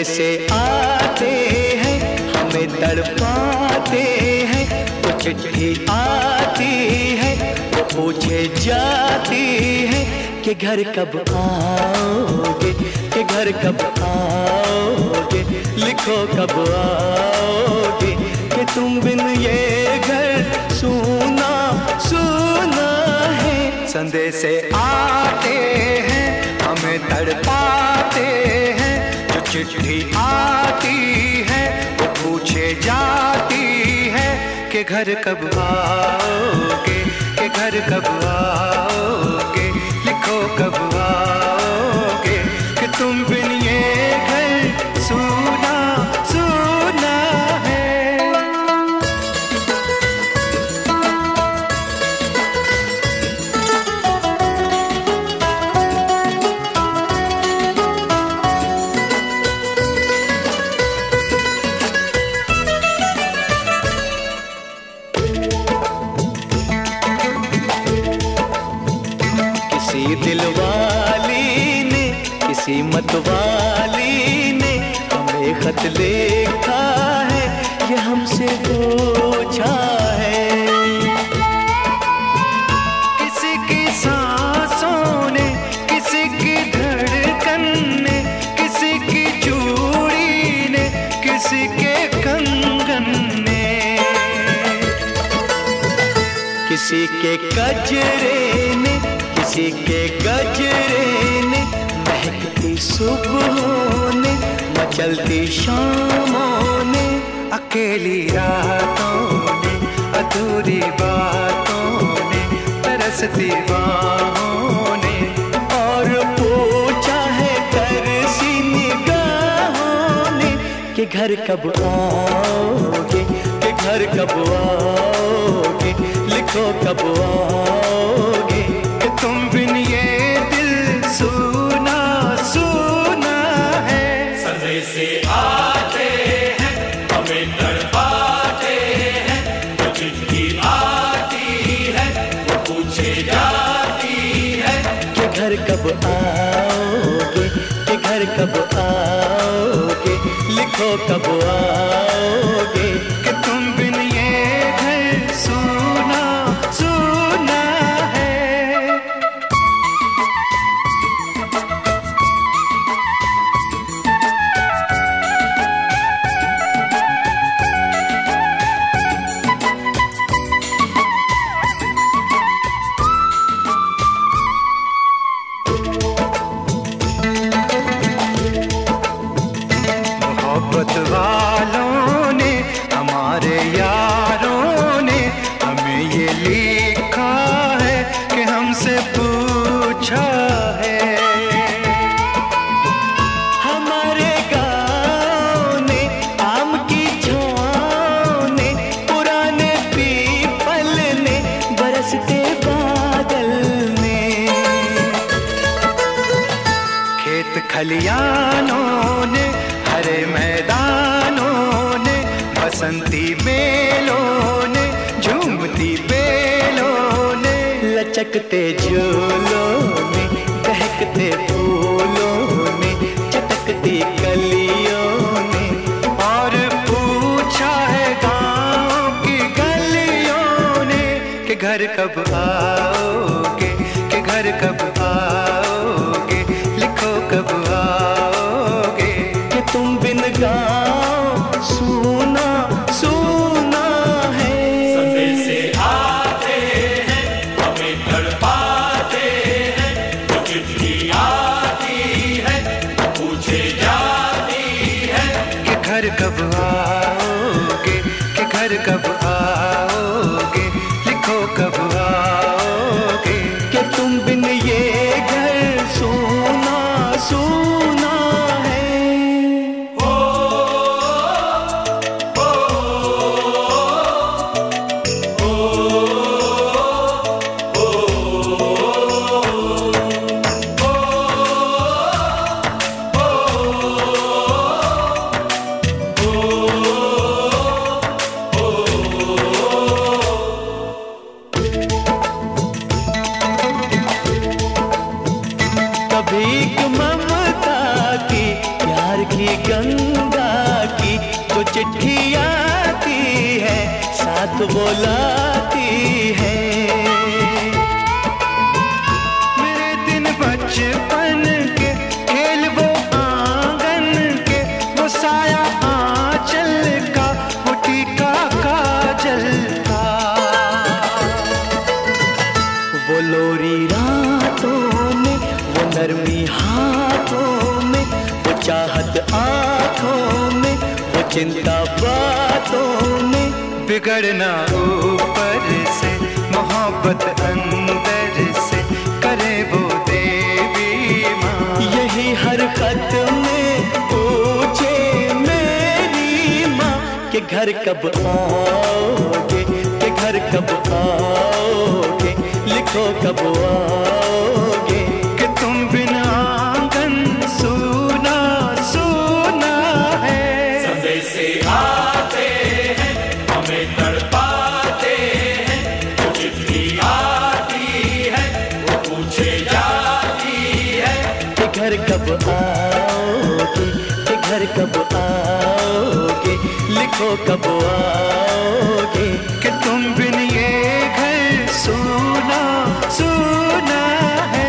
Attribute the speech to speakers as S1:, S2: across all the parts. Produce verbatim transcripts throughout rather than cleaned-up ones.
S1: संदेशे आते हैं, हमें तड़पाते हैं। वो चिट्ठी आती है, वो पूछे जाती है कि घर कब आओगे, कि घर कब आओगे, लिखो कब आओगे, कि तुम बिन ये घर सूना सूना है। संदेशे आते हैं, हमें तड़पाते हैं। जो चिट्ठी आती है, वो पूछे जाती है कि घर कब आओगे, कि घर कब आओगे, लिखो कब आओगे, कि तुम बिन ये घर सूना सूना है। किसी दिलवाली ने, किसी मतवाली ने हमें खत लिखा है, ये हमसे पूछा है। किसी की सांसों ने, किसी की धड़कन ने, किसी की चूड़ी ने, किसी के कंगन ने, किसी के गजरे ने, किसी के गजरे ने, महकती सुबहों ने, मचलती शामों ने, अकेली रातों ने, अधूरी बातों ने, तरसती बाहों ने, और पूछा है तरसी निगाहों ने कि घर कब आओगे, कि घर कब आओगे, लिखो कब आओगे, तुम बिन ये दिल सूना सूना है।
S2: संदेशे आते हैं, हमें तड़पाते हैं। वो चिट्ठी आती है, वो पूछे जाती है
S1: कि घर कब आओगे, कि घर कब आओगे, लिखो कब आओगे, कि तुम बिन ये घर सूना सूना है। मोहब्बत वालों ने, हमारे यारों ने हमें ये लिखा है कि हमसे पूछा है। हमारे गाँव ने, आम की छाँव ने, पुराने पीपल ने, बरसते बादल ने, खेत खलियानों ने, हरे मैदानों ने, बसंती बेलों ने, झूमती बेलों ने, लचकते झूलों ने, बहकते फूलों ने, चटकती कलियों ने, और पूछा है गाँव की गलियों ने कि घर कब आओगे, कि घर कब आओगे, लिखो कब आओगे, कि तुम बिन गाँव सूना सूना है।
S2: संदेशे आते हैं, हमें तड़पाते हैं। वो चिट्ठी आती है, पूछे जाती है
S1: कि घर कब आओगे, कि घर कब आओगे, लिखो कब आओगे, कि तुम बिन ये घर सूना सूना है।
S2: ओ
S1: बुलाती है। मेरे दिन बचपन के खेल वो आंगन के, वो साया आंचल का, वो टीका काजल का, वो लोरी रातों में, वो नरमी हाथों में, वो चाहत आँखों में, वो चिंता बातों में। बिगड़ना ऊपर से, मोहब्बत अंदर से, करे वो देवी माँ। यही हर खत में पूछे मेरी माँ कि घर कब आओगे, कि घर कब आओगे, लिखो कब आओगे, कि तुम बिना आंगन सूना सूना है।
S2: संदेश आते हैं हमें तड़पाते हैं, वो चिट्ठी आती है वो पूछे जाती है
S1: कि घर कब आओगे, कि घर कब आओगे, लिखो कब आओगे, कि तुम बिन ये घर सूना सूना है।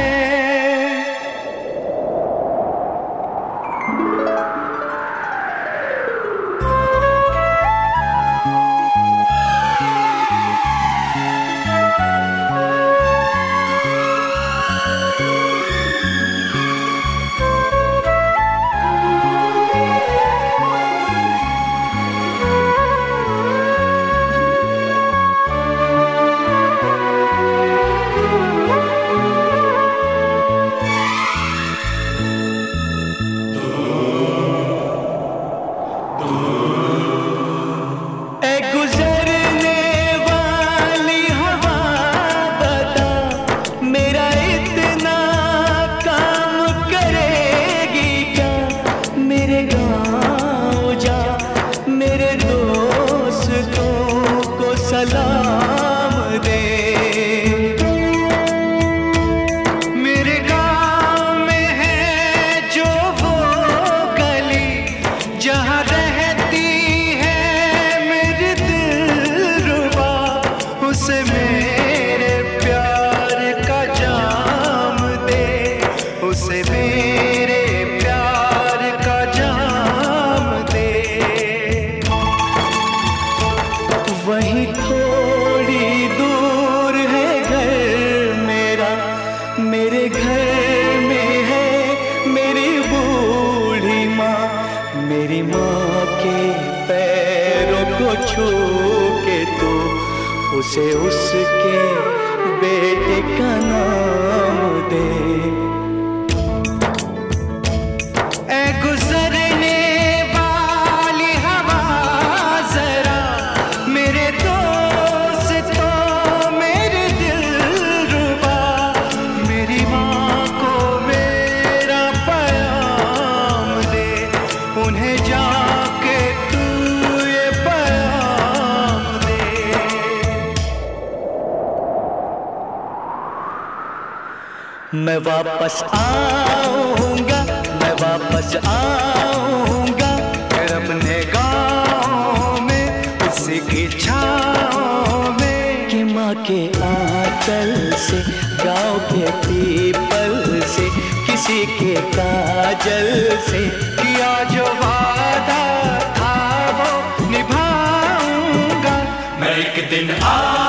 S1: सलाम दे, मेरे गाँव में है जो वो गली, जहाँ रहती है मेरी दिलरुबा, उसे मेरे प्यार का जाम दे, उसे मेरे प्यार का जाम दे। वहीं थोड़ी दूर है घर मेरा, मेरे घर में है मेरी बूढ़ी माँ, मेरी माँ के पैरों को छू के तू उसे उसके बेटे का नाम दे। ऐ गुजरने वाली हवा जरा, मेरे दोस्तों मेरे दिलरुबा, मेरी माँ को मेरा पैगाम दे, उन्हें जाके तू ये पैगाम दे। मैं वापस आऊंगा, मैं वापस आऊंगा, फिर अपने गाँव में उसी की छाँव में, कि माँ के आंचल से, गाँव के पीपल से, किसी के काजल से, किया जो वादा था वो निभाऊंगा।
S2: मैं एक दिन आ